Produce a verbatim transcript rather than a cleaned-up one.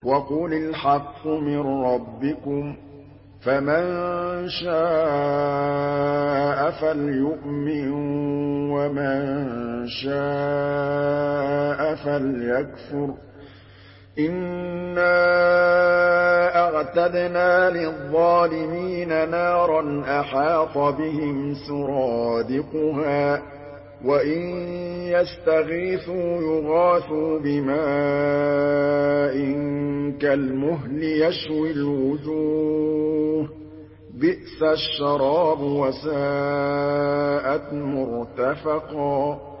وَقُلِ الْحَقُّ مِن رَّبِّكُمْ ۖ فَمَن شَاءَ فَلْيُؤْمِن وَمَن شَاءَ فَلْيَكْفُرْ ۚ إِنَّا أَعْتَدْنَا لِلظَّالِمِينَ نَارًا أَحَاطَ بِهِمْ سُرَادِقُهَا ۚ وَإِن يَسْتَغِيثُوا يُغَاثُوا بِمَاءٍ كَالْمُهْلِ يَشْوِي الْوُجُوهَ ۚ بِئْسَ الشَّرَابُ وَسَاءَتْ مُرْتَفَقًا